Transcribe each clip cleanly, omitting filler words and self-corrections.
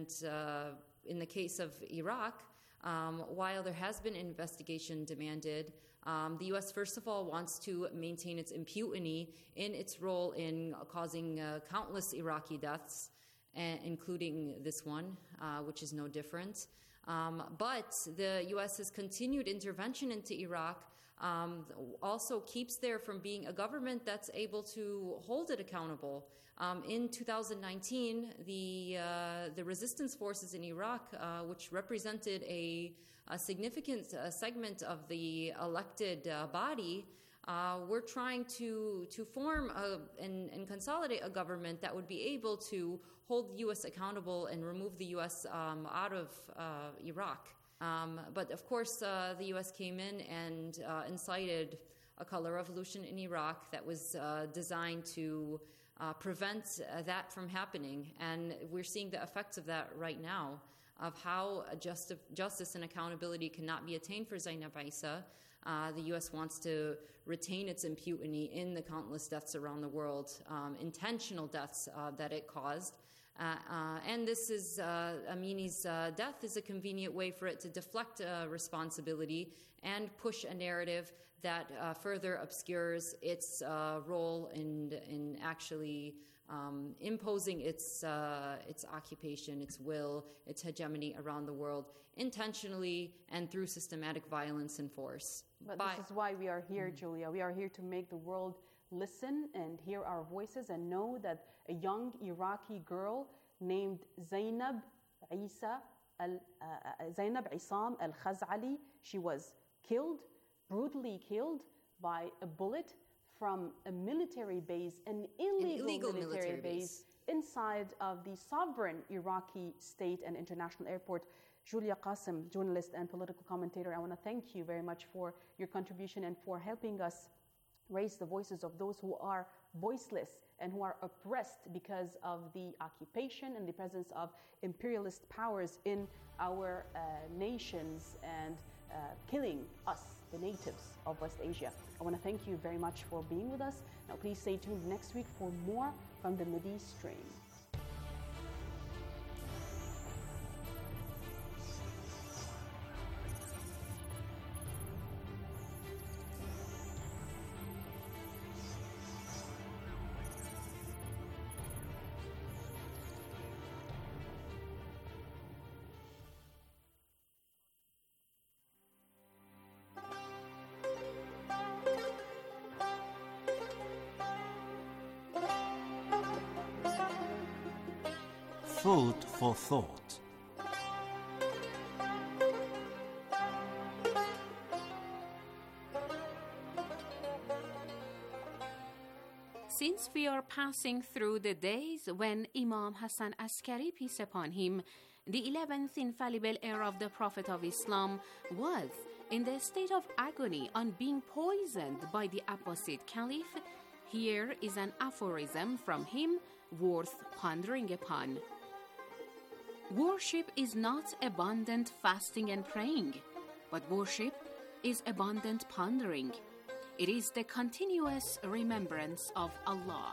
And in the case of Iraq, while there has been investigation demanded, the U.S. first of all wants to maintain its impunity in its role in causing countless Iraqi deaths, including this one, which is no different. But the U.S.'s continued intervention into Iraq also keeps there from being a government that's able to hold it accountable. In 2019, the resistance forces in Iraq, which represented a significant segment of the elected body, were trying to form and consolidate a government that would be able to hold the U.S. accountable and remove the U.S. Out of Iraq. But of course, the U.S. came in and incited a color revolution in Iraq that was designed to prevent that from happening. And we're seeing the effects of that right now, of how justice and accountability cannot be attained for Zainab Issa. The U.S. wants to retain its impunity in the countless deaths around the world, intentional deaths that it caused. And this is, Amini's death is a convenient way for it to deflect responsibility and push a narrative that further obscures its role in actually imposing its occupation, its will, its hegemony around the world, intentionally and through systematic violence and force. But this is why we are here, Julia. We are here to make the world listen and hear our voices and know that a young Iraqi girl named Zainab Issam al-Khazali, she was killed, brutally killed by a bullet from a military base, an illegal military base inside of the sovereign Iraqi state and international airport. Julia Qasim, journalist and political commentator, I want to thank you very much for your contribution and for helping us raise the voices of those who are voiceless and who are oppressed because of the occupation and the presence of imperialist powers in our nations and killing us, the natives of West Asia. I want to thank you very much for being with us. Now please stay tuned next week for more from the Mideast Stream. Food for thought. Since we are passing through the days when Imam Hassan Askari, peace upon him, the 11th infallible heir of the Prophet of Islam, was in the state of agony on being poisoned by the Abbasid Caliph, here is an aphorism from him worth pondering upon. Worship is not abundant fasting and praying, but worship is abundant pondering. It is the continuous remembrance of Allah.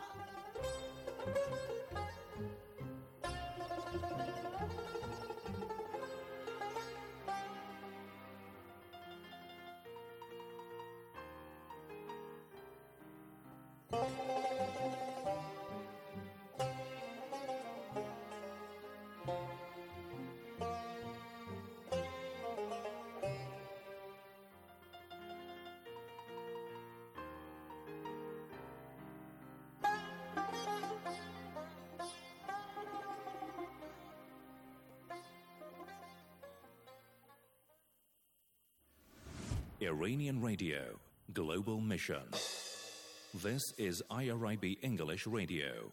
Iranian Radio, Global Mission. This is IRIB English Radio.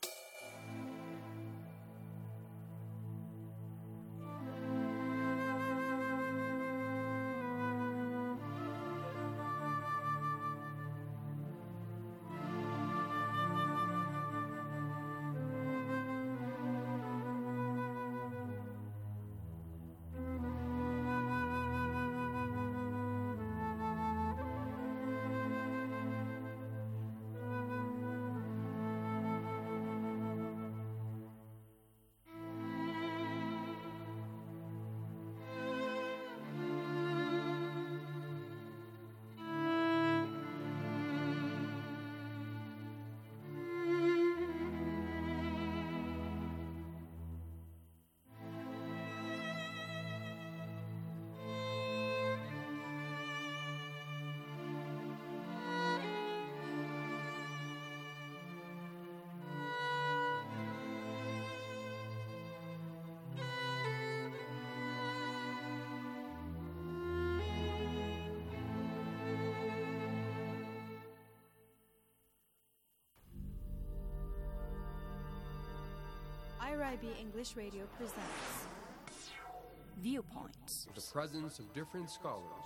IRIB English Radio presents Viewpoints. The presence of different scholars.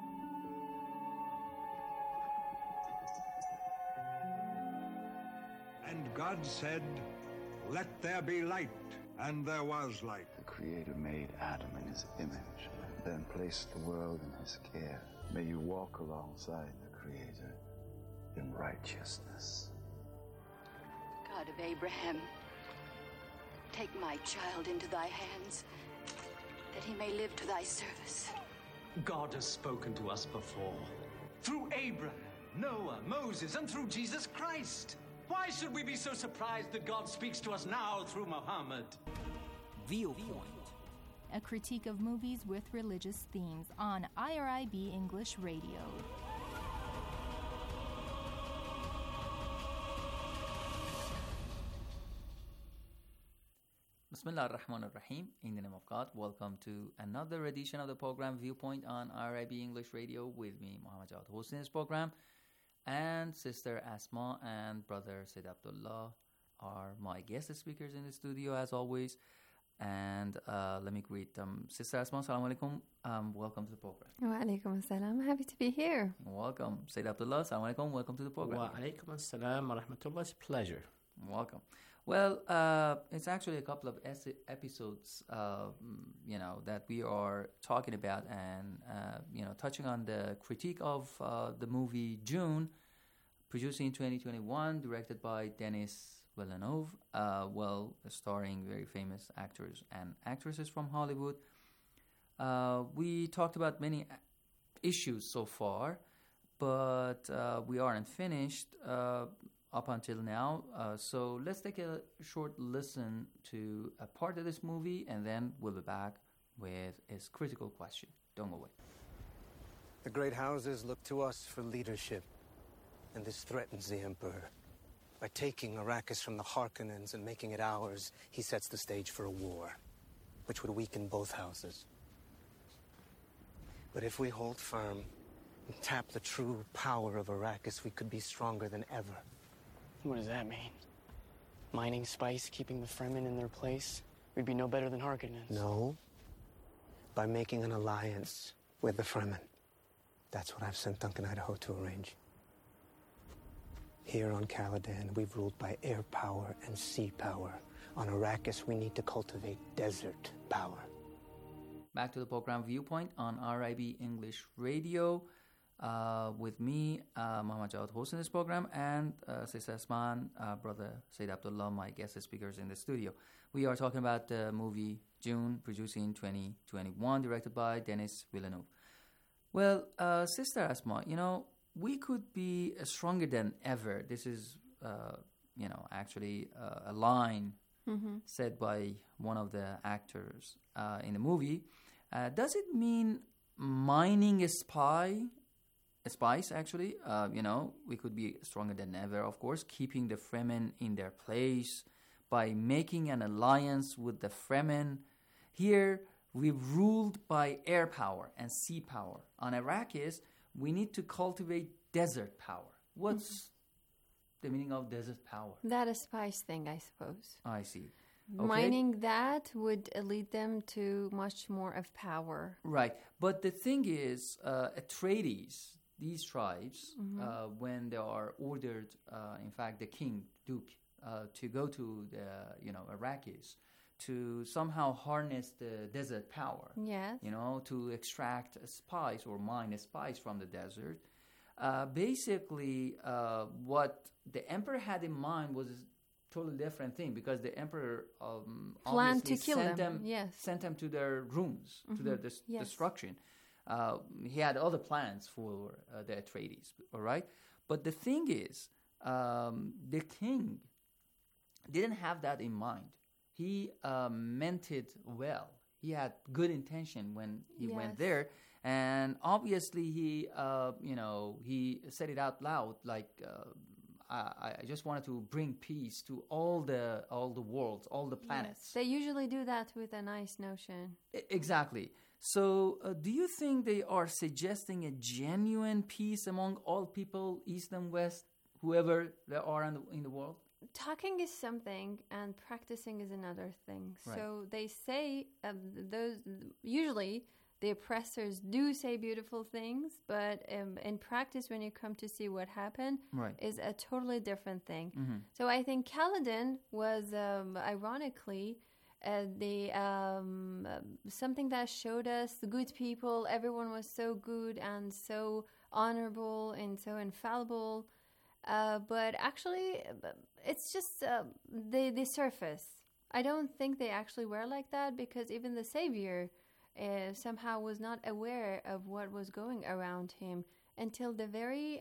And God said, "Let there be light," and there was light. The Creator made Adam in his image, and then placed the world in his care. May you walk alongside the Creator in righteousness. God of Abraham, take my child into thy hands, that he may live to thy service. God has spoken to us before, through Abraham, Noah, Moses, and through Jesus Christ. Why should we be so surprised that God speaks to us now through Muhammad? Viewpoint, a critique of movies with religious themes on IRIB English Radio. Bismillah ar-Rahman ar-Rahim. In the name of God, welcome to another edition of the program Viewpoint on IRIB English Radio with me, Muhammad Jawad hosting this program, and Sister Asma and Brother Said Abdullah are my guest speakers in the studio as always. And let me greet Sister Asma. Assalamu alaikum. Welcome to the program. Wa alaikum assalam. Happy to be here. Welcome. Said Abdullah. Assalamu alaikum. Welcome to the program. Wa alaikum assalam wa rahmatullah. It's a pleasure. Welcome. Well, it's actually a couple of episodes, that we are talking about and, touching on the critique of the movie June, produced in 2021, directed by Denis Villeneuve, starring very famous actors and actresses from Hollywood. We talked about many issues so far, but we aren't finished up until now. So let's take a short listen to a part of this movie, and then we'll be back with his critical question. Don't go away. The great houses look to us for leadership, and this threatens the Emperor. By taking Arrakis from the Harkonnens and making it ours, he sets the stage for a war, which would weaken both houses. But if we hold firm and tap the true power of Arrakis, we could be stronger than ever. What does that mean? Mining spice, keeping the Fremen in their place? We'd be no better than Harkonnens. No. By making an alliance with the Fremen. That's what I've sent Duncan Idaho to arrange. Here on Caladan, we've ruled by air power and sea power. On Arrakis, we need to cultivate desert power. Back to the program Viewpoint on RIB English Radio. With me, Muhammad Jawad hosting this program, and Sister Asman, Brother Said Abdullah, my guest speakers in the studio. We are talking about the movie June, produced in 2021, directed by Denis Villeneuve. Well, Sister Asma, we could be stronger than ever. This is, actually a line said by one of the actors in the movie. Does it mean mining a spice, actually? We could be stronger than ever, of course, keeping the Fremen in their place by making an alliance with the Fremen. Here, we've ruled by air power and sea power. On Arrakis, we need to cultivate desert power. What's the meaning of desert power? That a spice thing, I suppose. I see. Okay. Mining that would lead them to much more of power. Right. But the thing is, Atreides, these tribes, when they are ordered, in fact, the king, Duke, to go to the, Arrakis, to somehow harness the desert power. Yes. To extract a spice or mine a spice from the desert. Basically, what the emperor had in mind was a totally different thing, because the emperor planned to kill them. Sent them to their rooms, to their destruction. He had other plans for the Atreides, all right? But the thing is, the king didn't have that in mind. He meant it well. He had good intention when he went there, and obviously he said it out loud, like I just wanted to bring peace to all the worlds, all the planets. Yes. They usually do that with a nice notion. Exactly. So, do you think they are suggesting a genuine peace among all people, East and West, whoever there are in the world? talking is something and practicing is another thing. Right. So they say usually the oppressors do say beautiful things, but in practice, when you come to see what happened, is a totally different thing. Mm-hmm. So I think Kaladin was ironically something that showed us the good people. Everyone was so good and so honorable and so infallible. But actually, it's just the surface. I don't think they actually were like that, because even the Savior somehow was not aware of what was going around him until the very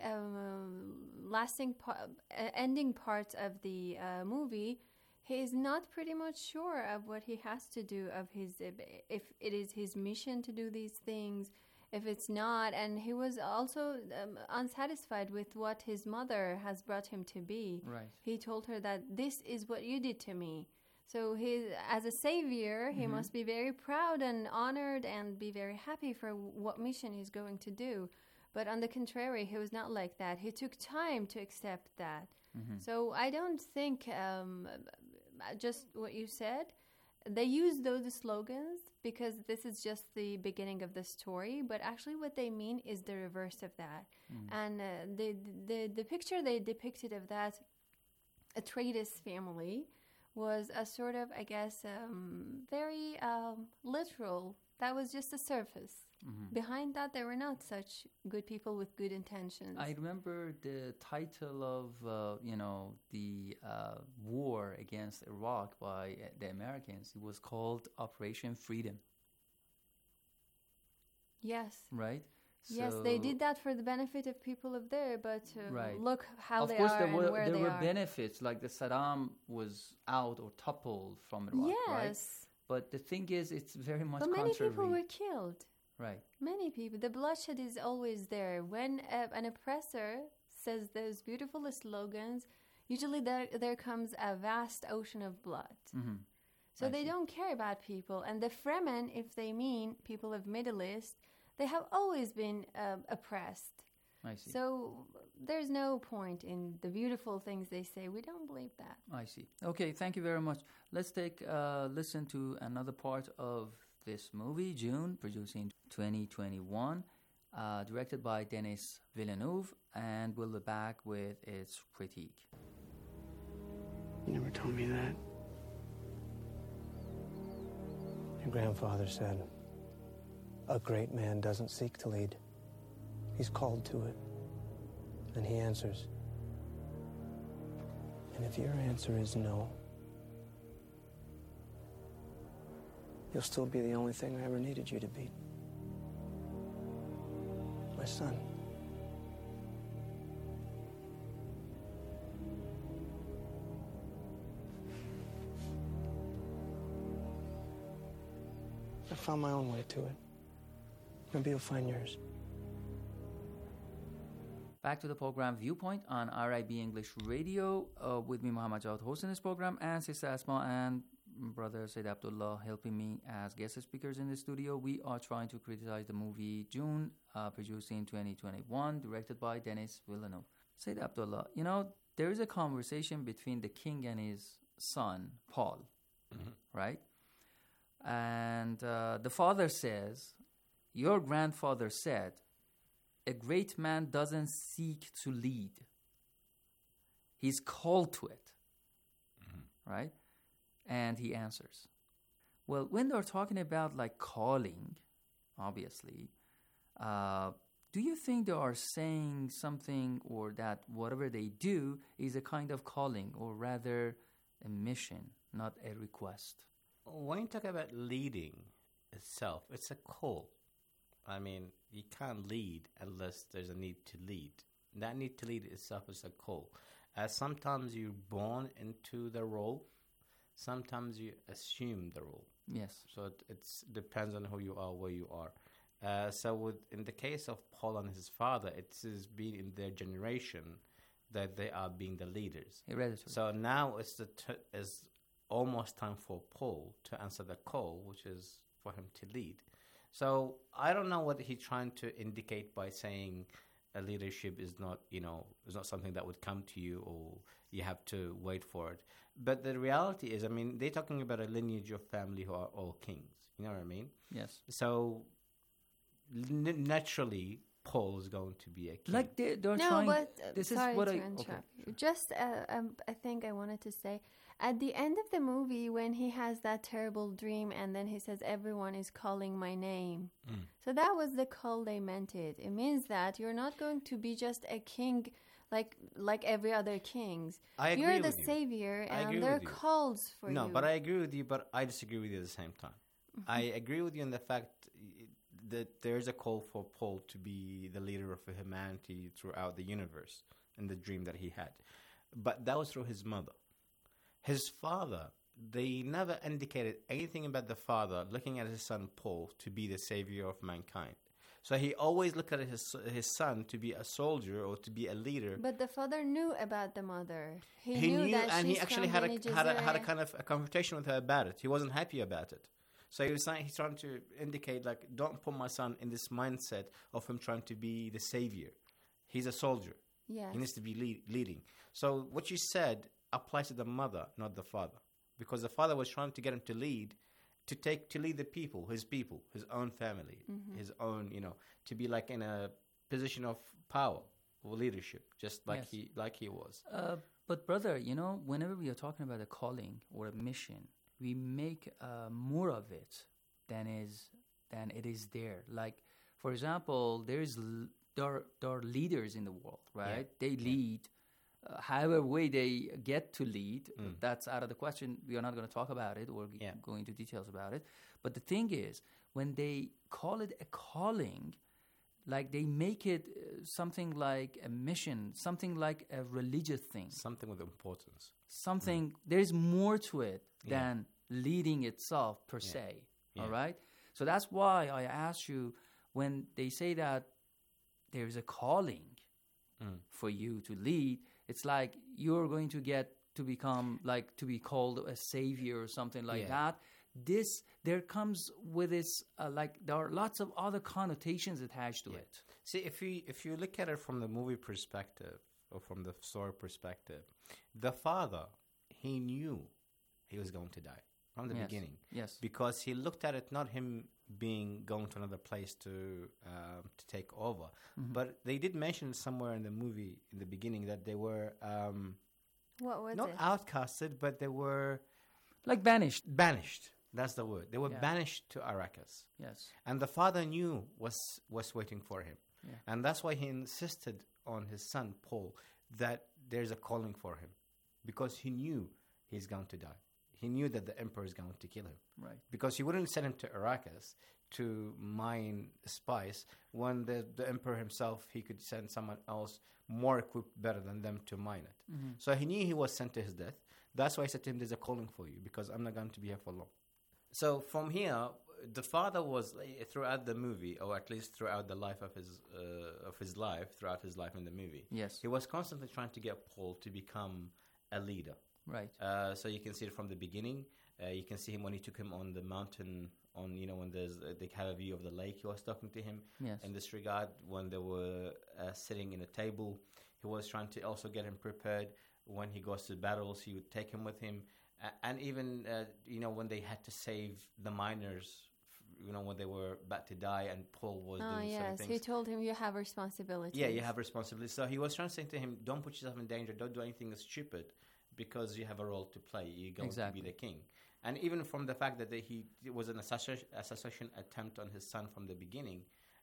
ending parts of the movie. He is not pretty much sure of what he has to do, of his if it is his mission to do these things, if it's not. And he was also unsatisfied with what his mother has brought him to be. Right. He told her that this is what you did to me. So as a savior, he must be very proud and honored and be very happy for what mission he's going to do. But on the contrary, he was not like that. He took time to accept that. Mm-hmm. So I don't think, just what you said, they use those slogans because this is just the beginning of the story, but actually what they mean is the reverse of that. And the picture they depicted of that Atreides family was a sort of, I guess, very literal. That was just the surface. Behind that, there were not such good people with good intentions. I remember the title of, the war against Iraq by the Americans. It was called Operation Freedom. Yes. Right? Yes, they did that for the benefit of people of there, but look how of they course, are there were, and where there they were are. benefits, like the Saddam was out or toppled from Iraq, right? Yes. But the thing is, it's very much But many contrary. people were killed. Right. Many people. The bloodshed is always there. When an oppressor says those beautiful slogans, usually there comes a vast ocean of blood. Mm-hmm. So they don't care about people. And the Fremen, if they mean people of Middle East, they have always been oppressed. I see. So there's no point in the beautiful things they say. We don't believe that. I see. Okay, thank you very much. Let's take a listen to another part of this movie, June, produced in 2021, directed by Denis Villeneuve, and we'll be back with its critique. You never told me that. Your grandfather said, a great man doesn't seek to lead. He's called to it. And he answers. And if your answer is no, you'll still be the only thing I ever needed you to be. My son. I found my own way to it. Maybe you'll find yours. Back to the program Viewpoint on RIB English Radio with me, Muhammad Jawad, hosting this program, and Sister Asma and Brother Said Abdullah helping me as guest speakers in the studio. We are trying to criticize the movie June, produced in 2021, directed by Denis Villeneuve. Said Abdullah, there is a conversation between the king and his son, Paul, right? And the father says, your grandfather said, a great man doesn't seek to lead. He's called to it, right? And he answers. Well, when they're talking about like calling, obviously, do you think they are saying something, or that whatever they do is a kind of calling, or rather a mission, not a request? When you talk about leading itself, it's a call. I mean, you can't lead unless there's a need to lead. That need to lead itself is a call. Sometimes you're born into the role. Sometimes you assume the role. Yes. So it depends on who you are, where you are. So in the case of Paul and his father, it is being in their generation that they are being the leaders. Hereditary. So now it's almost time for Paul to answer the call, which is for him to lead. So I don't know what he's trying to indicate by saying a leadership is not, is not something that would come to you or you have to wait for it. But the reality is, they're talking about a lineage of family who are all kings. You know what I mean? Yes. So naturally, Paul is going to be a king. Like they're no, trying. But this sorry is what to I interrupt okay. you. Just I think I wanted to say at the end of the movie when he has that terrible dream and then he says everyone is calling my name. So that was the call they meant it. It means that you're not going to be just a king like every other kings. You're the savior and there are calls for you. No, but I agree with you, but I disagree with you at the same time. I agree with you in the fact that there's a call for Paul to be the leader of humanity throughout the universe in the dream that he had. But that was through his mother. His father, they never indicated anything about the father looking at his son Paul to be the savior of mankind. So he always looked at his son to be a soldier or to be a leader. But the father knew about the mother. He knew that and he actually had a kind of a confrontation with her about it. He wasn't happy about it. So he's trying to indicate, like, don't put my son in this mindset of him trying to be the savior. He's a soldier. Yes. He needs to be leading. So what you said applies to the mother, not the father. Because the father was trying to get him to lead, to lead the people, his own family, his own, to be like in a position of power or leadership, just like he was. But brother, whenever we are talking about a calling or a mission, we make more of it than it is there. Like, for example, there are leaders in the world, right? Yeah. They lead. However way they get to lead, that's out of the question. We are not going to talk about it or go into details about it. But the thing is, when they call it a calling, like they make it something like a mission, something like a religious thing. Something with importance. There's more to it than leading itself per se. All right? So that's why I asked you, when they say that there's a calling for you to lead, it's like you're going to get to become, like, to be called a savior or something like that. There comes with this, there are lots of other connotations attached to it. See, if you look at it from the movie perspective or from the story perspective, the father, he knew he was going to die from the beginning. Yes. Because he looked at it, not him going to another place to take over. But they did mention somewhere in the movie in the beginning that they were what was not it? Outcasted, but they were like banished. Banished. That's the word. They were banished to Arrakis. Yes. And the father knew was waiting for him. Yeah. And that's why he insisted on his son Paul that there's a calling for him, because he knew he's going to die. He knew that the emperor is going to kill him. Right. Because he wouldn't send him to Arrakis to mine spice when the emperor himself, he could send someone else more equipped, better than them to mine it. So he knew he was sent to his death. That's why I said to him, there's a calling for you, because I'm not going to be here for long. So from here, the father was, throughout the movie, or at least throughout the life of his life, throughout his life in the movie, yes, he was constantly trying to get Paul to become a leader. Right. So you can see it from the beginning. You can see him when he took him on the mountain, when they have a view of the lake. He was talking to him. Yes. In this regard, when they were sitting in a table, he was trying to also get him prepared. When he goes to battles, he would take him with him. And even, when they had to save the miners, when they were about to die and Paul was doing certain things. He told him you have responsibility. Yeah, you have responsibility. So he was trying to say to him, don't put yourself in danger. Don't do anything that's stupid, because you have a role to play. You're going to be the king. And even from the fact that it was an assassination attempt on his son from the beginning,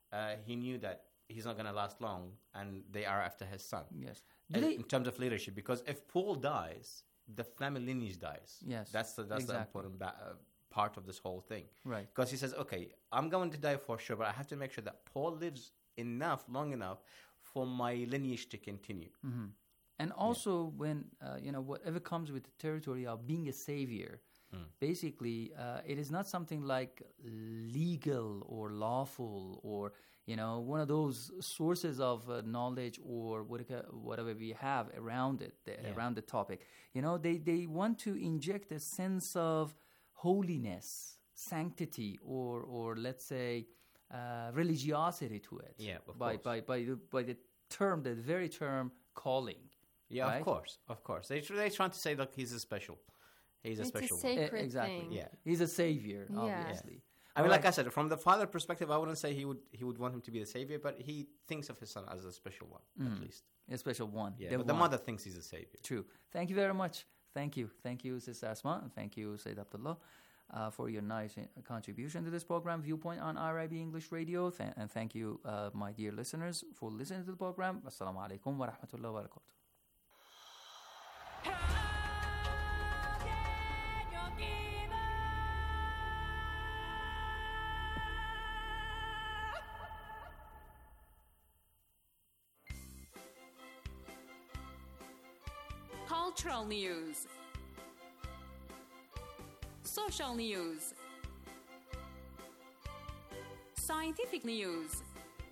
he knew that he's not going to last long, and they are after his son. Yes. In terms of leadership, because if Paul dies, the family lineage dies. Yes. That's the important part of this whole thing. Right. Because he says, okay, I'm going to die for sure, but I have to make sure that Paul lives long enough for my lineage to continue. Mm-hmm. And also, when whatever comes with the territory of being a savior, basically, it is not something like legal or lawful or one of those sources of knowledge or whatever we have around it, around the topic. They want to inject a sense of holiness, sanctity, or let's say religiosity to it. Yeah, of by course. by the term, the very term calling. Yeah, right? of course. They're trying to say, look, he's a special It's a one. sacred Exactly. thing. Yeah. He's a savior, Yeah. obviously. I mean, like I said, from the father perspective, I wouldn't say he would want him to be the savior, but he thinks of his son as a special one, at least. A special one. Yeah, but the mother thinks he's a savior. True. Thank you very much. Thank you. Thank you, Sis Asma, and thank you, Sayyid Abdullah, for your nice contribution to this program, Viewpoint on RIB English Radio. And thank you, my dear listeners, for listening to the program. Assalamu alaikum wa rahmatullahi wa barakatuh. Cultural news, social news, scientific news,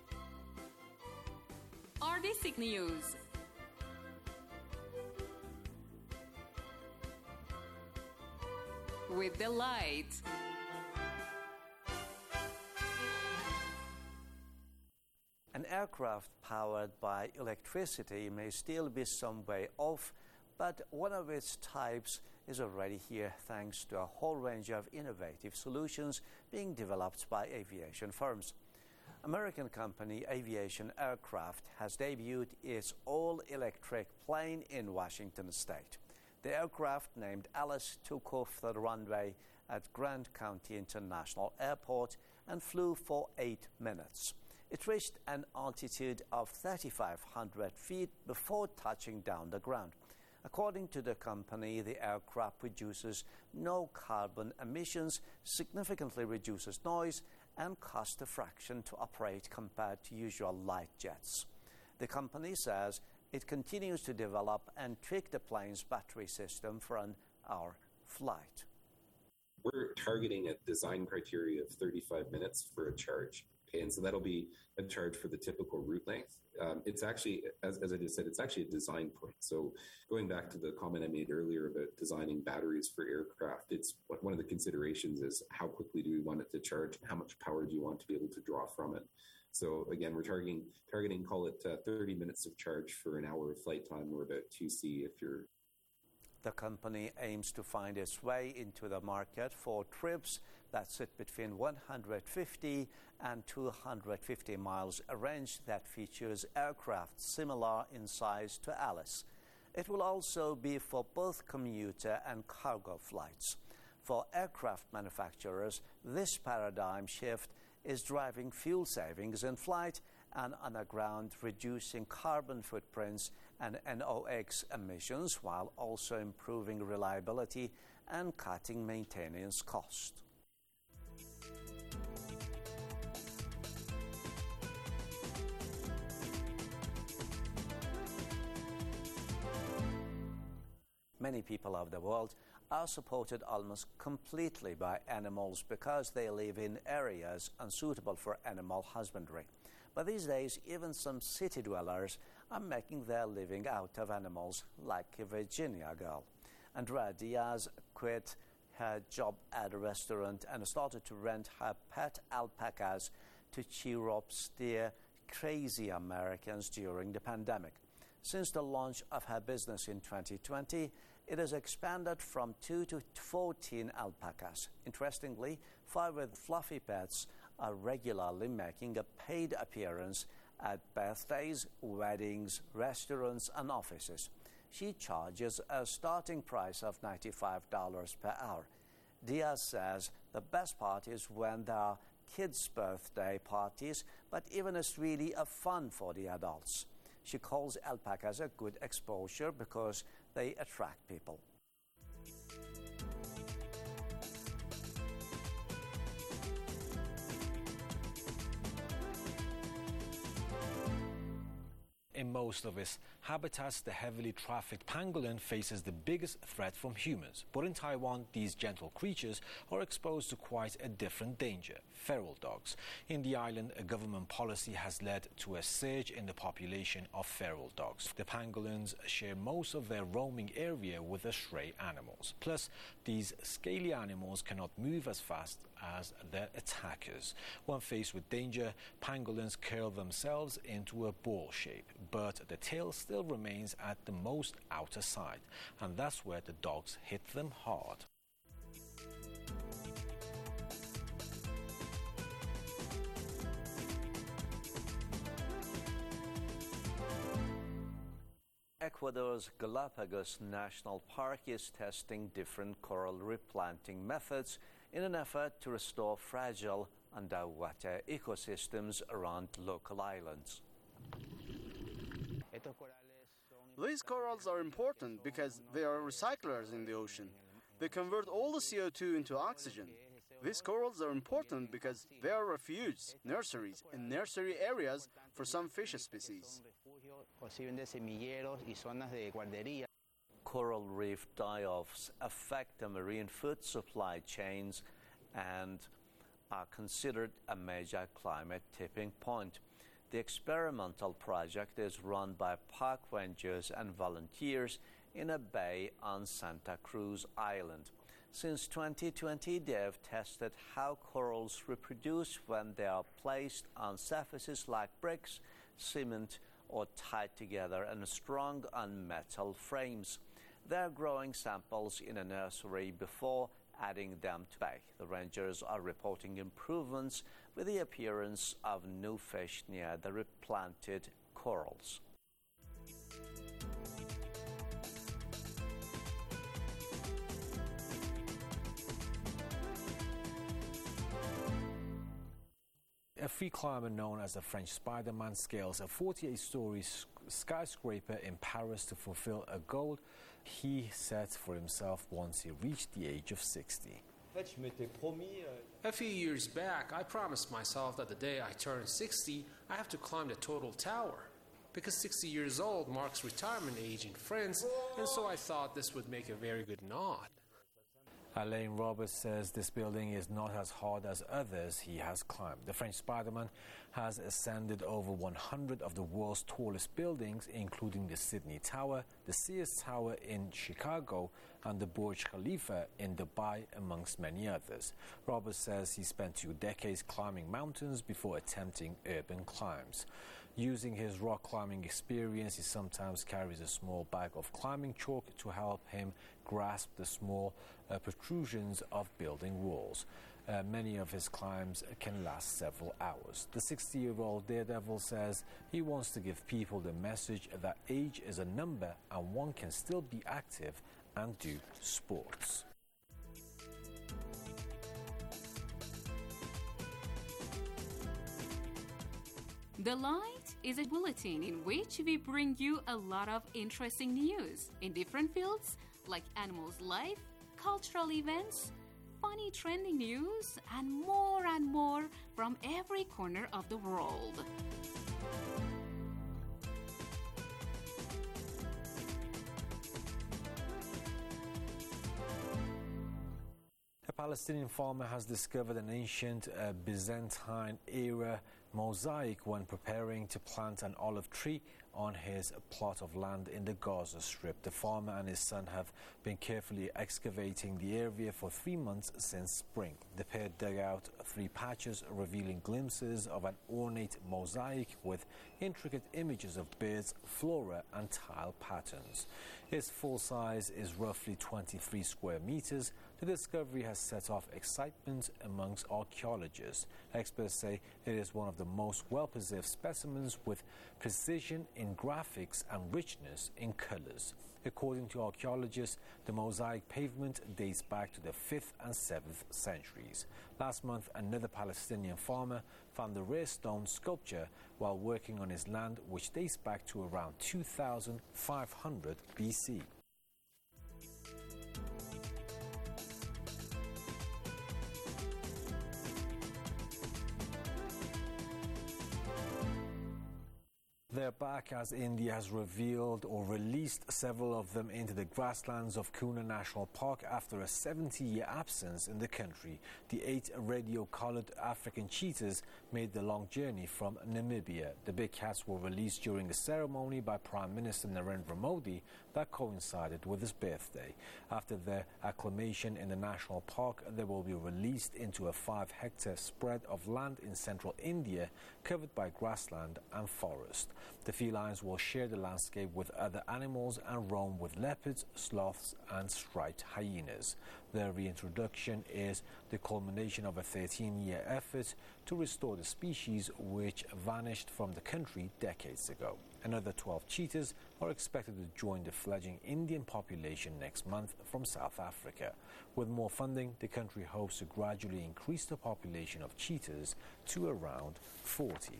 artistic news, with delight. An aircraft powered by electricity may still be some way off, but one of its types is already here thanks to a whole range of innovative solutions being developed by aviation firms. American company Aviation Aircraft has debuted its all-electric plane in Washington state. The aircraft, named Alice, took off the runway at Grant County International Airport and flew for 8 minutes. It reached an altitude of 3,500 feet before touching down the ground. According to the company, the aircraft produces no carbon emissions, significantly reduces noise, and costs a fraction to operate compared to usual light jets. The company says it continues to develop and tweak the plane's battery system for an hour flight. We're targeting a design criteria of 35 minutes for a charge. Okay, and so that'll be a charge for the typical route length. It's actually, as I just said, it's actually a design point. So going back to the comment I made earlier about designing batteries for aircraft, it's one of the considerations is how quickly do we want it to charge and how much power do you want to be able to draw from it. So again, we're targeting call it 30 minutes of charge for an hour of flight time, or about 2C if you're... The company aims to find its way into the market for trips that sit between 150 and 250 miles, a range that features aircraft similar in size to Alice. It will also be for both commuter and cargo flights. For aircraft manufacturers, this paradigm shift is driving fuel savings in flight and on the ground, reducing carbon footprints and NOx emissions, while also improving reliability and cutting maintenance costs. Many people of the world are supported almost completely by animals because they live in areas unsuitable for animal husbandry. But these days, even some city dwellers are making their living out of animals, like a Virginia girl. Andrea Diaz quit her job at a restaurant and started to rent her pet alpacas to cheer up steer crazy Americans during the pandemic. Since the launch of her business in 2020, it has expanded from 2 to 14 alpacas. Interestingly, 5 with fluffy pets are regularly making a paid appearance at birthdays, weddings, restaurants, and offices. She charges a starting price of $95 per hour. Diaz says the best part is when there are kids' birthday parties, but even it's really a fun for the adults. She calls alpacas a good exposure because they attract people. In most of us habitats, the heavily trafficked pangolin faces the biggest threat from humans. But in Taiwan, these gentle creatures are exposed to quite a different danger: feral dogs. In the island, a government policy has led to a surge in the population of feral dogs. The pangolins share most of their roaming area with the stray animals. Plus, these scaly animals cannot move as fast as their attackers. When faced with danger, pangolins curl themselves into a ball shape, but the tail still remains at the most outer side, and that's where the dogs hit them hard. Ecuador's Galapagos National Park is testing different coral replanting methods in an effort to restore fragile underwater ecosystems around local islands. These corals are important because they are recyclers in the ocean. They convert all the CO2 into oxygen. These corals are important because they are refuge nurseries and nursery areas for some fish species. Coral reef die-offs affect the marine food supply chains and are considered a major climate tipping point. The experimental project is run by park rangers and volunteers in a bay on Santa Cruz Island. Since 2020, they have tested how corals reproduce when they are placed on surfaces like bricks, cement, or tied together in strong on metal frames. They are growing samples in a nursery before adding them to bay. The rangers are reporting improvements with the appearance of new fish near the replanted corals. A free climber known as the French Spider-Man scales a 48-story skyscraper in Paris to fulfill a goal he set for himself once he reached the age of 60. A few years back, I promised myself that the day I turn 60, I have to climb the total tower. Because 60 years old marks retirement age in France, and so I thought this would make a very good nod. Alain Roberts says this building is not as hard as others he has climbed. The French Spider-Man has ascended over 100 of the world's tallest buildings, including the Sydney Tower, the Sears Tower in Chicago, and the Burj Khalifa in Dubai, amongst many others. Roberts says he spent 2 decades climbing mountains before attempting urban climbs. Using his rock climbing experience, he sometimes carries a small bag of climbing chalk to help him grasp the small protrusions of building walls. Many of his climbs can last several hours. The 60-year-old daredevil says he wants to give people the message that age is a number and one can still be active and do sports. The Light is a bulletin in which we bring you a lot of interesting news in different fields like animals' life, cultural events, funny trending news, and more from every corner of the world. A Palestinian farmer has discovered an ancient Byzantine-era mosaic when preparing to plant an olive tree on his plot of land in the Gaza Strip. The farmer and his son have been carefully excavating the area for 3 months since spring. The pair dug out 3 patches, revealing glimpses of an ornate mosaic with intricate images of birds, flora, and tile patterns. Its full size is roughly 23 square meters. The discovery has set off excitement amongst archaeologists. Experts say it is one of the most well-preserved specimens with precision in graphics and richness in colors. According to archaeologists, the mosaic pavement dates back to the 5th and 7th centuries. Last month, another Palestinian farmer found the rare stone sculpture while working on his land, which dates back to around 2500 BC. They're back as India has revealed or released several of them into the grasslands of Kuna National Park after a 70-year absence in the country. The 8 radio-collared African cheetahs made the long journey from Namibia. The big cats were released during a ceremony by Prime Minister Narendra Modi that coincided with his birthday. After their acclimation in the national park, they will be released into a 5-hectare spread of land in central India covered by grassland and forest. The felines will share the landscape with other animals and roam with leopards, sloths and striped hyenas. Their reintroduction is the culmination of a 13-year effort to restore the species which vanished from the country decades ago. Another 12 cheetahs are expected to join the fledgling Indian population next month from South Africa. With more funding, the country hopes to gradually increase the population of cheetahs to around 40.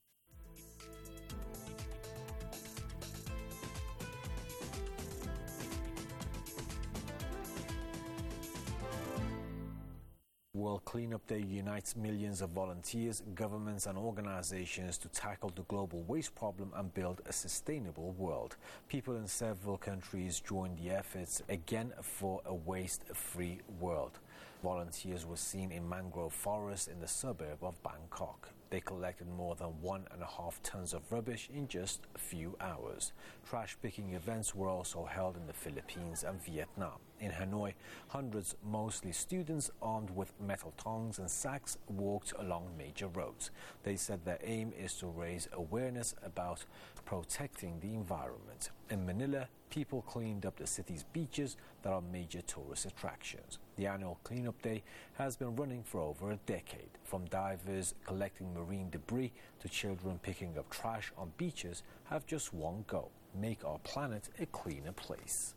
World Cleanup Day unites millions of volunteers, governments and organizations to tackle the global waste problem and build a sustainable world. People in several countries joined the efforts again for a waste-free world. Volunteers were seen in mangrove forests in the suburb of Bangkok. They collected more than 1.5 tons of rubbish in just a few hours. Trash-picking events were also held in the Philippines and Vietnam. In Hanoi, hundreds, mostly students, armed with metal tongs and sacks, walked along major roads. They said their aim is to raise awareness about protecting the environment. In Manila, people cleaned up the city's beaches that are major tourist attractions. The annual Cleanup Day has been running for over a decade. From divers collecting marine debris to children picking up trash on beaches have just one goal: make our planet a cleaner place.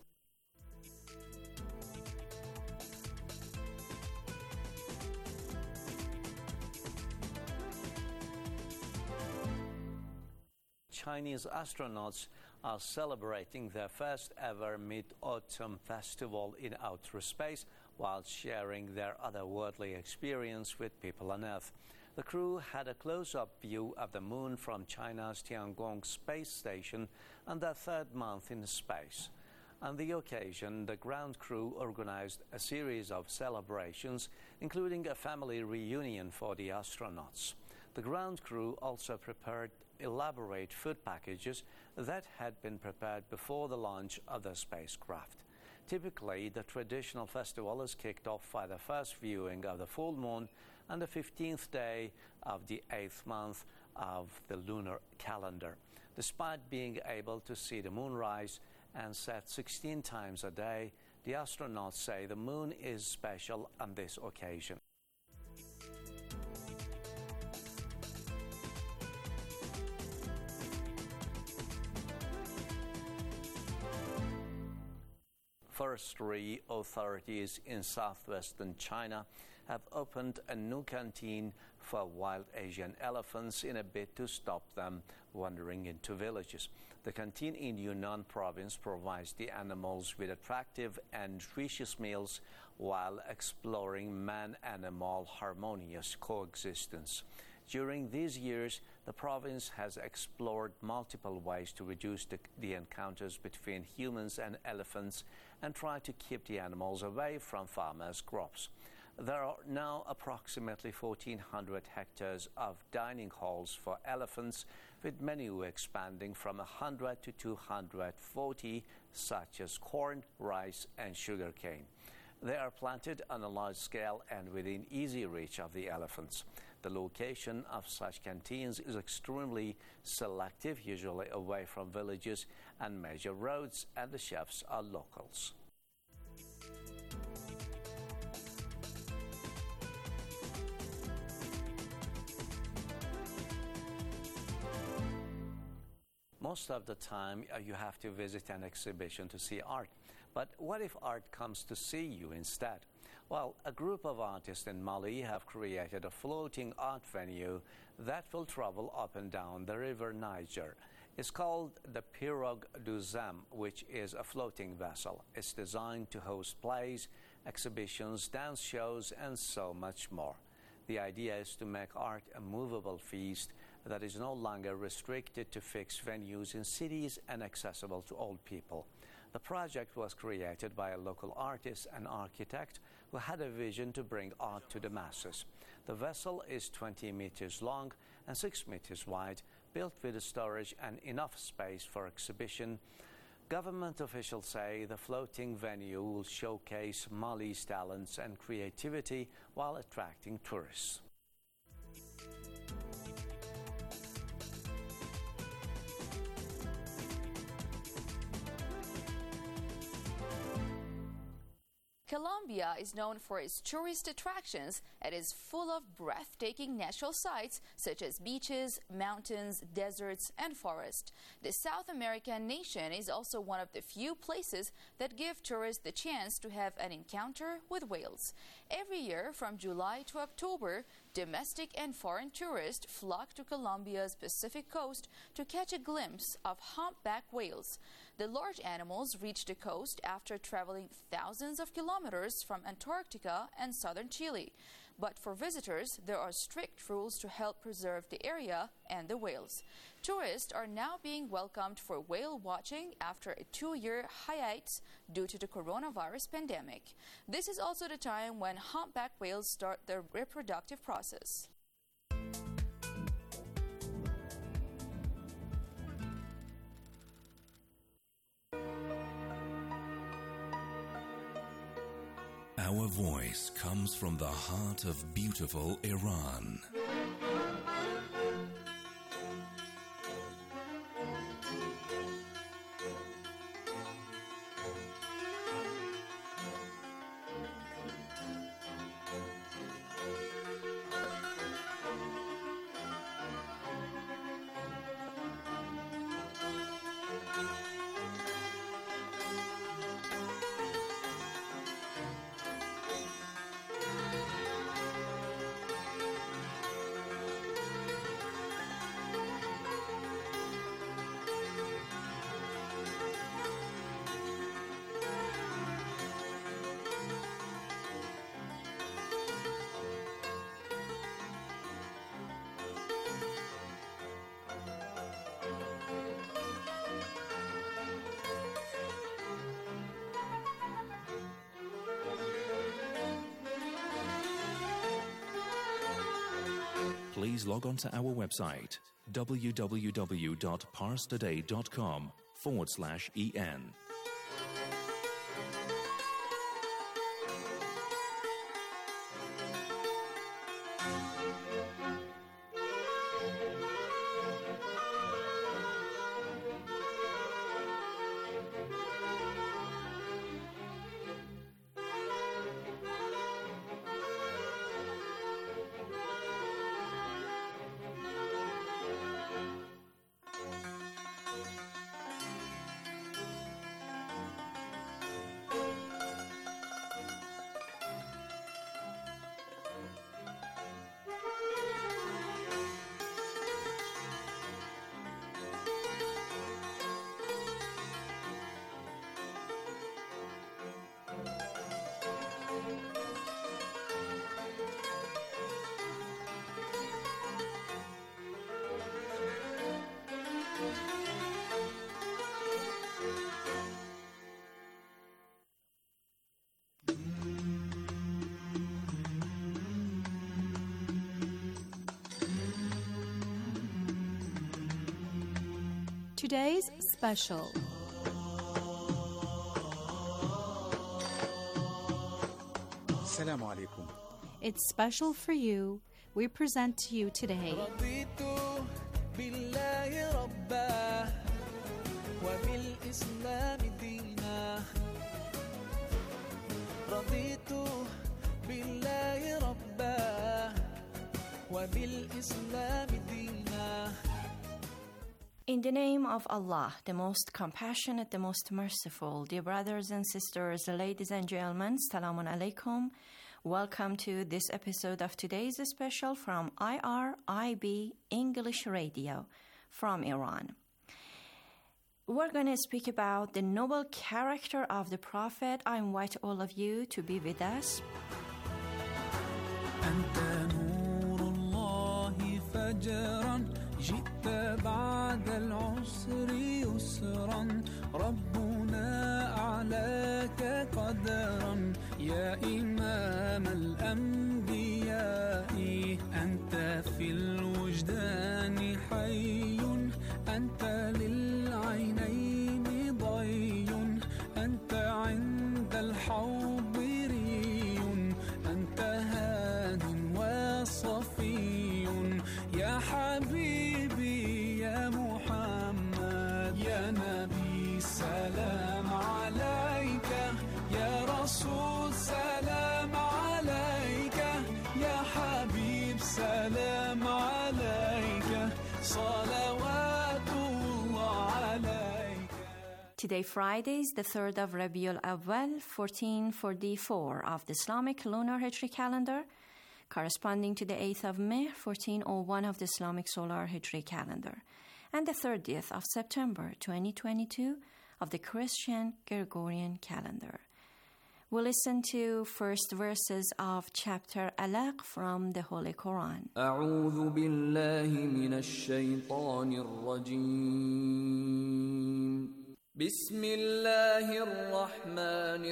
Chinese astronauts are celebrating their first ever Mid-Autumn Festival in outer space while sharing their otherworldly experience with people on Earth. The crew had a close-up view of the moon from China's Tiangong space station and their third month in space. On the occasion, the ground crew organized a series of celebrations, including a family reunion for the astronauts. The ground crew also prepared elaborate food packages that had been prepared before the launch of the spacecraft. Typically, the traditional festival is kicked off by the first viewing of the full moon and the 15th day of the 8th month of the lunar calendar. Despite being able to see the moon rise and set 16 times a day, the astronauts say the moon is special on this occasion. Forestry authorities in southwestern China have opened a new canteen for wild Asian elephants in a bid to stop them wandering into villages. The canteen in Yunnan province provides the animals with attractive and nutritious meals while exploring man-animal harmonious coexistence. During these years, the province has explored multiple ways to reduce the encounters between humans and elephants and try to keep the animals away from farmers' crops. There are now approximately 1,400 hectares of dining halls for elephants, with menu expanding from 100 to 240, such as corn, rice, and sugarcane. They are planted on a large scale and within easy reach of the elephants. The location of such canteens is extremely selective, usually away from villages and major roads, and the chefs are locals. Most of the time, you have to visit an exhibition to see art. But what if art comes to see you instead? Well, a group of artists in Mali have created a floating art venue that will travel up and down the river Niger. It's called the Pirogue du Zem, which is a floating vessel. It's designed to host plays, exhibitions, dance shows, and so much more. The idea is to make art a movable feast that is no longer restricted to fixed venues in cities and accessible to old people. The project was created by a local artist and architect who had a vision to bring art to the masses. The vessel is 20 meters long and 6 meters wide, built with storage and enough space for exhibition. Government officials say the floating venue will showcase Mali's talents and creativity while attracting tourists. Colombia is known for its tourist attractions and is full of breathtaking natural sights such as beaches, mountains, deserts, and forests. The South American nation is also one of the few places that give tourists the chance to have an encounter with whales. Every year, from July to October, domestic and foreign tourists flock to Colombia's Pacific coast to catch a glimpse of humpback whales. The large animals reach the coast after traveling thousands of kilometers from Antarctica and southern Chile. But for visitors, there are strict rules to help preserve the area and the whales. Tourists are now being welcomed for whale watching after a 2-year hiatus due to the coronavirus pandemic. This is also the time when humpback whales start their reproductive process. Our voice comes from the heart of beautiful Iran. Please log on to our website, www.parstoday.com/en. Today's special. Assalamu alaikum. It's special for you. We present to you today. In the name of Allah, the most compassionate, the most merciful, dear brothers and sisters, ladies and gentlemen, Assalamu alaikum. Welcome to this episode of today's special from IRIB English Radio from Iran. We're going to speak about the noble character of the Prophet. I invite all of you to be with us. جئت بعد العسر يسرا ربنا أعلاك قدرا يا إمام الأنبياء أنت في الوجدان حي أنت للعينين ضي أنت عند الحوض ري أنت هاد وصفي يا حبيبي يا محمد يا نبي سلام عليك يا رسول سلام عليك يا حبيب سلام عليك صلوات الله عليك. Today, Friday, is the 3rd of Rabiul Awwal, 1444 of the Islamic lunar Hijri calendar, corresponding to the 8th of May, 1401 of the Islamic solar Hijri calendar, and the 30th of September, 2022 of the Christian Gregorian calendar. We'll listen to first verses of chapter Alaq from the Holy Quran. أعوذ بالله من الشيطان الرجيم بسم الله الرحمن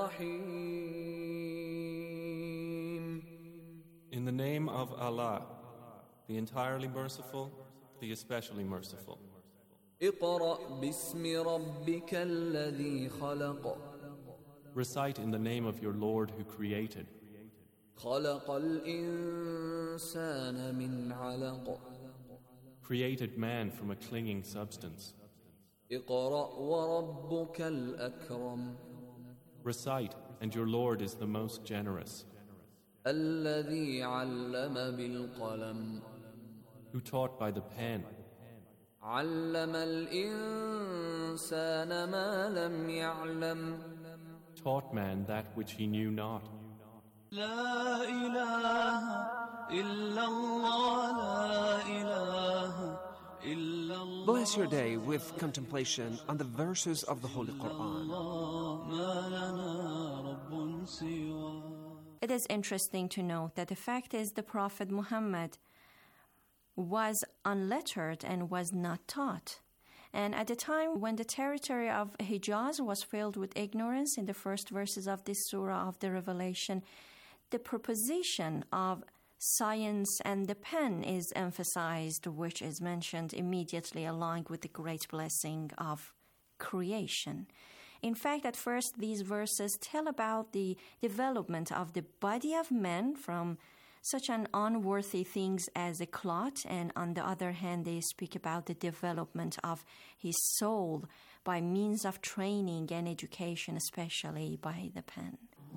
الرحيم. In the name of Allah, the entirely merciful, the especially merciful. اقرأ باسم ربك الذي خلق. Recite in the name of your Lord who created. خلق الإنسان من علق. Created man from a clinging substance. اقرأ وربك الأكرم. Recite, and your Lord is the most generous. الذي علم بالقلم. Who taught by the pen. علم الإنسان ما لم يعلم. Taught man that which he knew not. لا إله إلا الله لا إله إلا الله. Bless your day with contemplation on the verses of the Holy Quran. ما لنا رب سواه. It is interesting to note that the fact is the Prophet Muhammad was unlettered and was not taught. And at the time when the territory of Hijaz was filled with ignorance, in the first verses of this surah of the Revelation, the proposition of science and the pen is emphasized, which is mentioned immediately along with the great blessing of creation. In fact, at first, these verses tell about the development of the body of man from such an unworthy things as a clot, and on the other hand, they speak about the development of his soul by means of training and education, especially by the pen.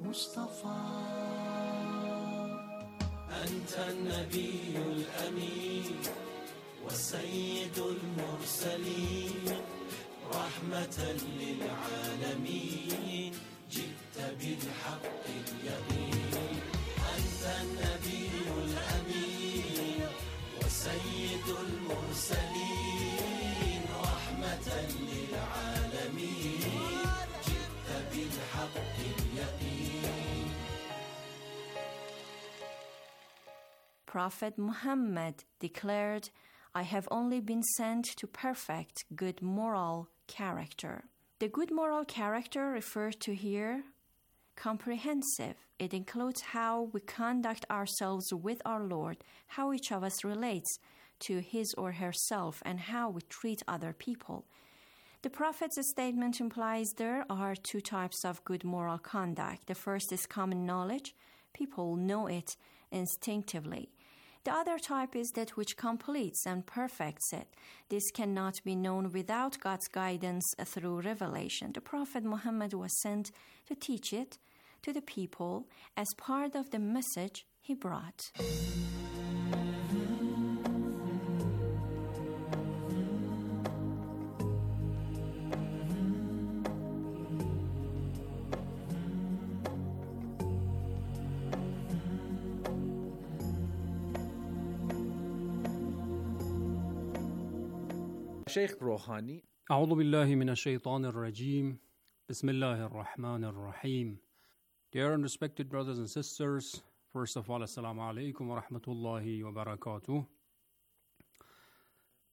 أنت النبي الأمين وسيد المرسلين رحمة للعالمين جئت بالحق اليقين أنت النبي الأمين وسيد المرسلين رحمة للعالمين جئت بالحق اليقين. Prophet Muhammad declared, I have only been sent to perfect good moral character. The good moral character referred to here comprehensive. It includes how we conduct ourselves with our Lord, how each of us relates to his or herself, and how we treat other people. The Prophet's statement implies there are two types of good moral conduct. The first is common knowledge. People know it instinctively. The other type is that which completes and perfects it. This cannot be known without God's guidance through revelation. The Prophet Muhammad was sent to teach it to the people as part of the message he brought. Sheikh Rouhani. أعوذ بالله من الشيطان الرجيم. بسم الله الرحمن الرحيم. Dear and respected brothers and sisters, first of all, Assalamu alaikum wa rahmatullahi wa barakatuh.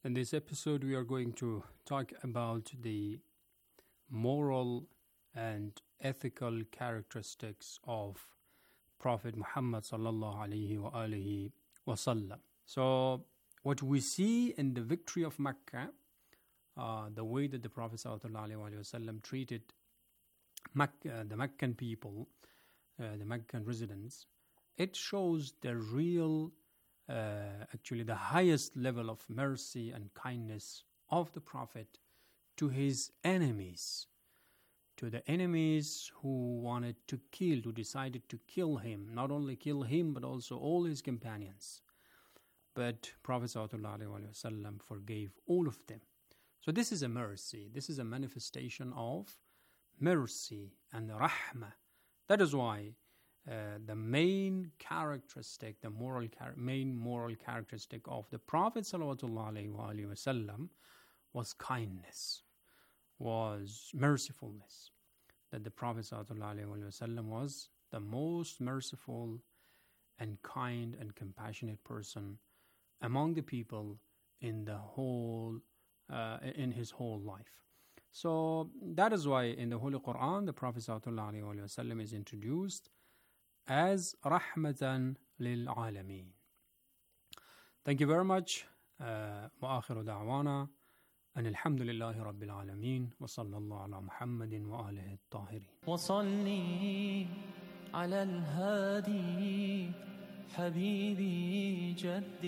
In this episode, we are going to talk about the moral and ethical characteristics of Prophet Muhammad sallallahu alaihi wa alihi wasallam. So, what we see in the victory of Mecca, the way that the Prophet sallallahu alaihi wasallam treated the Meccan people, the Meccan residents, it shows the real, actually the highest level of mercy and kindness of the Prophet to his enemies, to the enemies who wanted to kill, who decided to kill him, not only kill him, but also all his companions. But Prophet ﷺ forgave all of them. So this is a mercy. This is a manifestation of mercy and rahmah. That is why the main characteristic, the main moral characteristic of the Prophet ﷺ was kindness, was mercifulness. That the Prophet ﷺ was the most merciful and kind and compassionate person among the people in the whole, in his whole life. So that is why in the Holy Quran, the Prophet ﷺ is introduced as Rahmatan lil Alameen. Thank you very much. وآخر دعوانا أن الحمد لله رب العالمين وصلى الله على محمد وآله الطاهرين. وصلي على الهادي حبيبي جد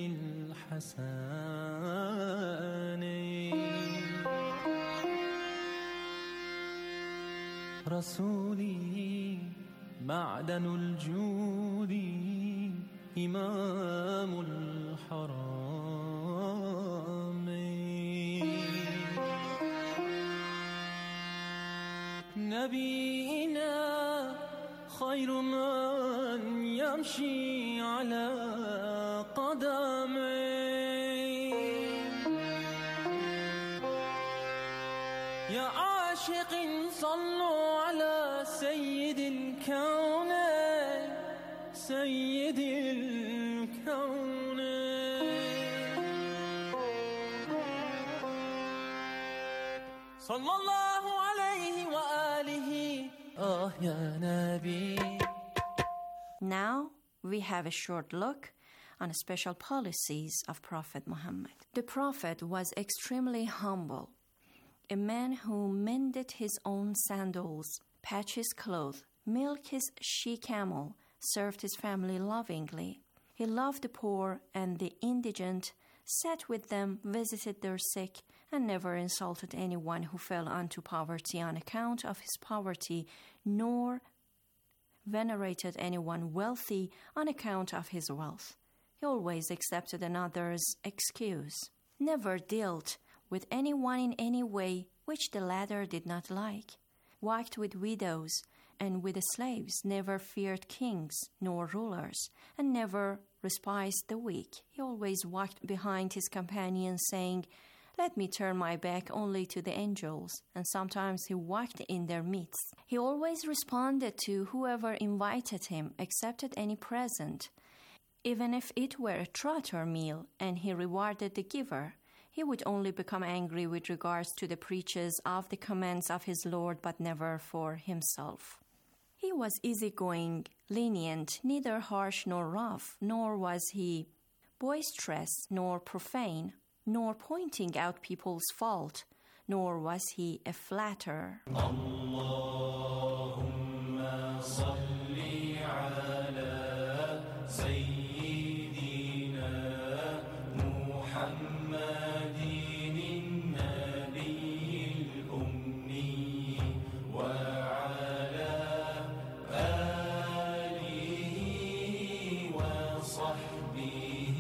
الحسن رسولي معدن الجود إمام الحرام نبينا خير من يمشي على قدمي يا عاشق صلوا على سيد الكون سيد الكون صلى الله عليه وآله يا نبي. Now we have a short look on special policies of Prophet Muhammad. The Prophet was extremely humble, a man who mended his own sandals, patched his clothes, milked his she-camel, served his family lovingly. He loved the poor and the indigent, sat with them, visited their sick, and never insulted anyone who fell unto poverty on account of his poverty, nor venerated anyone wealthy on account of his wealth. He always accepted another's excuse, never dealt with anyone in any way which the latter did not like, walked with widows and with the slaves, never feared kings nor rulers, and never despised the weak. He always walked behind his companions, saying, "Let me turn my back only to the angels," and sometimes he walked in their midst. He always responded to whoever invited him, accepted any present, even if it were a trot or meal, and he rewarded the giver. He would only become angry with regards to the preachers of the commands of his Lord, but never for himself. He was easygoing, lenient, neither harsh nor rough, nor was he boisterous nor profane, nor pointing out people's fault, nor was he a flatterer. اللهم صل على سيدنا محمد النبي الأمي وعلى آله وصحبه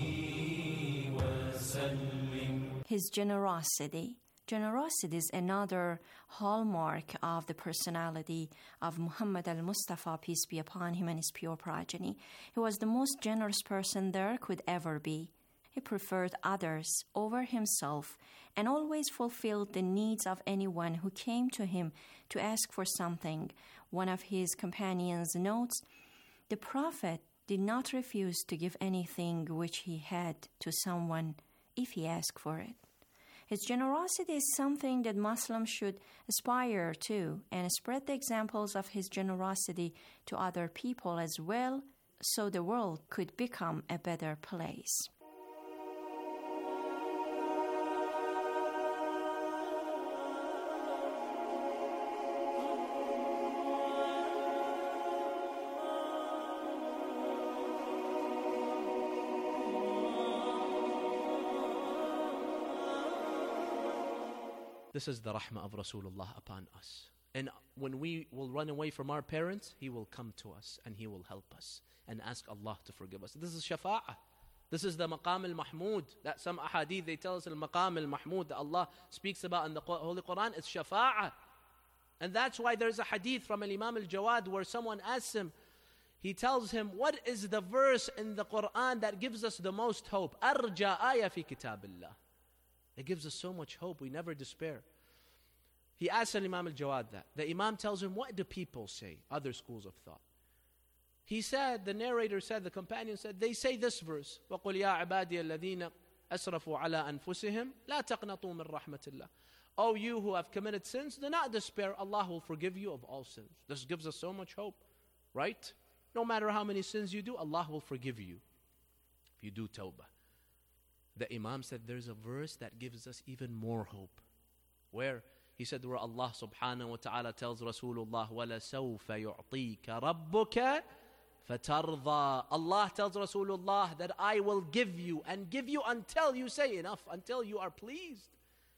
وسلم. His generosity. Generosity is another hallmark of the personality of Muhammad al-Mustafa, peace be upon him, and his pure progeny. He was the most generous person there could ever be. He preferred others over himself and always fulfilled the needs of anyone who came to him to ask for something. One of his companions notes, "The Prophet did not refuse to give anything which he had to someone if he asked for it." His generosity is something that Muslims should aspire to and spread the examples of his generosity to other people as well, so the world could become a better place. This is the rahmah of Rasulullah upon us. And when we will run away from our parents, He will come to us and He will help us and ask Allah to forgive us. This is shafa'ah. This is the maqam al-mahmud. That some ahadith, they tell us al-maqam al-mahmud that Allah speaks about in the Holy Quran is shafa'ah. And that's why there's a hadith from Imam al-Jawad where someone asks him, he tells him, what is the verse in the Quran that gives us the most hope? Arja ayah fi kitabillah. It gives us so much hope, we never despair. He asks Imam al-Jawad that. The Imam tells him, what do people say? Other schools of thought. He said, the narrator said, the companion said, they say this verse, وَقُلْ يَا عِبَادِيَ الَّذِينَ أَسْرَفُوا عَلَىٰ أَنفُسِهِمْ لَا تَقْنَطُوا مِنْ رَحْمَةِ اللَّهِ. Oh, you who have committed sins, do not despair. Allah will forgive you of all sins. This gives us so much hope, right? No matter how many sins you do, Allah will forgive you if you do tawbah. The Imam said there's a verse that gives us even more hope. Where? He said where Allah subhanahu wa ta'ala tells Rasulullah, وَلَسَوْفَ يُعْطِيكَ رَبُّكَ فَتَرْضَى. Allah tells Rasulullah that I will give you and give you until you say enough, until you are pleased.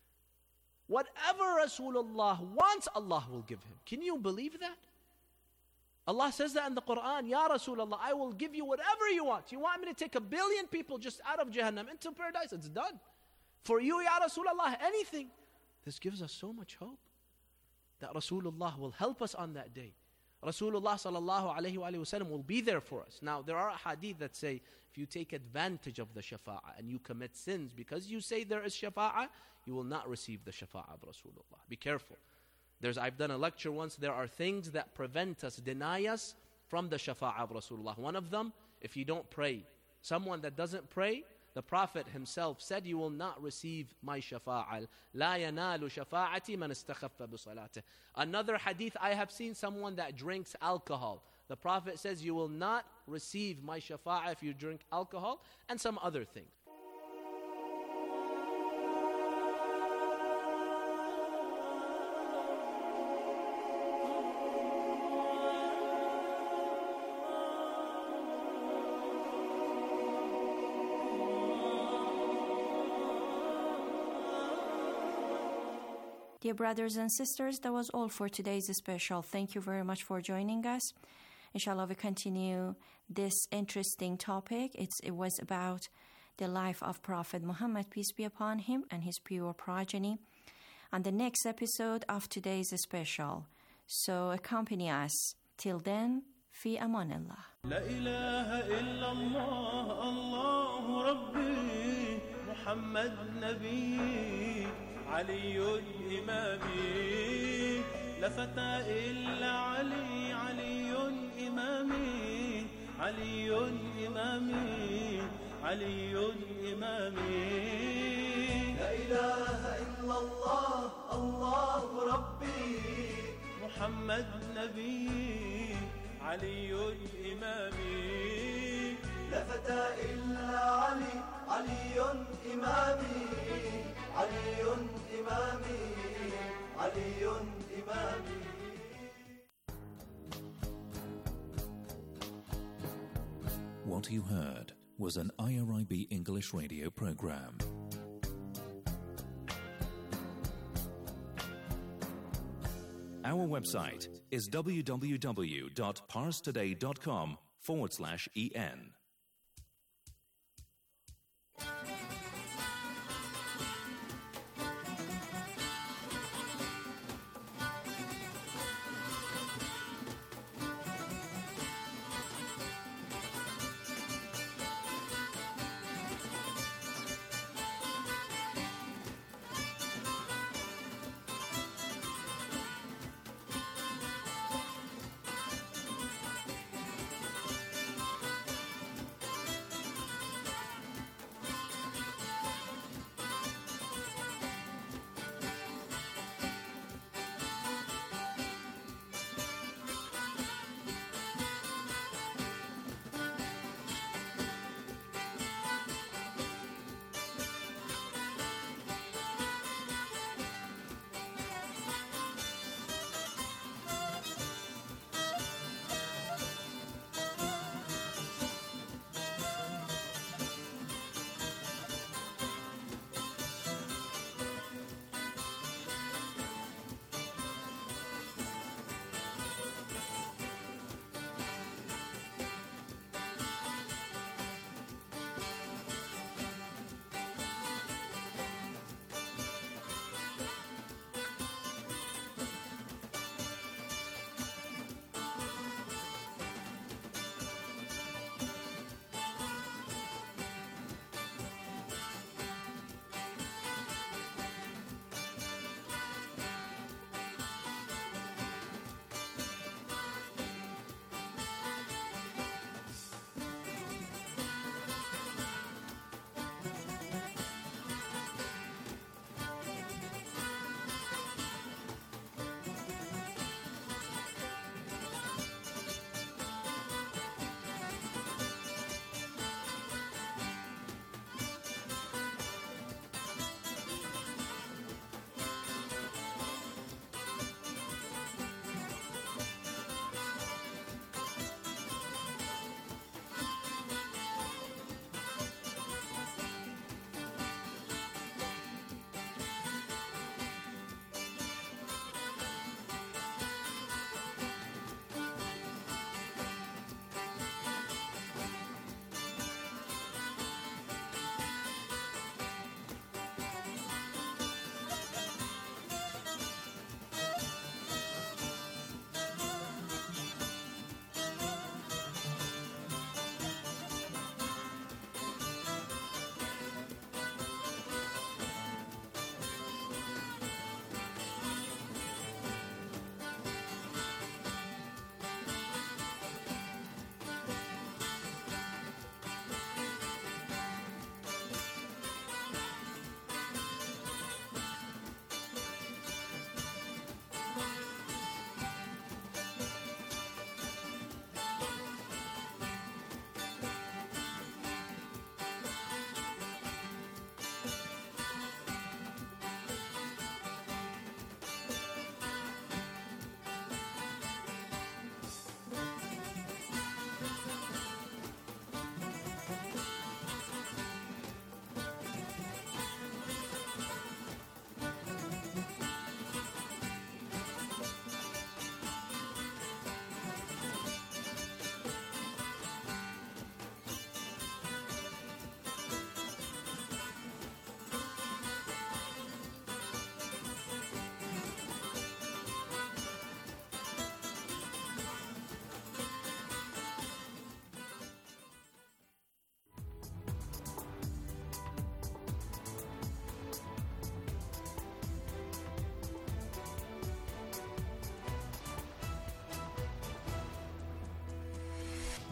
Whatever Rasulullah wants, Allah will give him. Can you believe that? Allah says that in the Quran, Ya Rasulullah, I will give you whatever you want. You want me to take 1 billion people just out of Jahannam into paradise? It's done. For you, Ya Rasulullah, anything. This gives us so much hope that Rasulullah will help us on that day. Rasulullah sallallahu alayhi wa sallam will be there for us. Now, there are hadith that say, if you take advantage of the shafa'ah and you commit sins because you say there is shafa'ah, you will not receive the shafa'ah of Rasulullah. Be careful. I've done a lecture once, there are things that prevent us, deny us from the shafa'ah of Rasulullah. One of them, if you don't pray. Someone that doesn't pray, the Prophet himself said, you will not receive my shafa'ah. لا ينال شفاعتي من استخف بصلاته. Another hadith, I have seen someone that drinks alcohol. The Prophet says, you will not receive my shafa'ah if you drink alcohol, and some other things. Dear brothers and sisters, that was all for today's special. Thank you very much for joining us. Inshallah, we continue this interesting topic. It was about the life of Prophet Muhammad, peace be upon him, and his pure progeny, on the next episode of today's special. So accompany us. Till then, fi amanillah. La ilaha illallah, Allahu Rabbi, Muhammad Nabi, علي إمامي لا فتى إلا علي علي إمامي علي إمامي علي إمامي لا إله إلا الله الله ربي محمد نبي علي إمامي لا فتى إلا علي علي إمامي علي إمامي علي إمامي. What you heard was an IRIB English radio program. Our website is www.parstoday.com/en.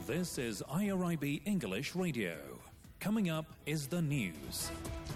This is IRIB English Radio. Coming up is the news.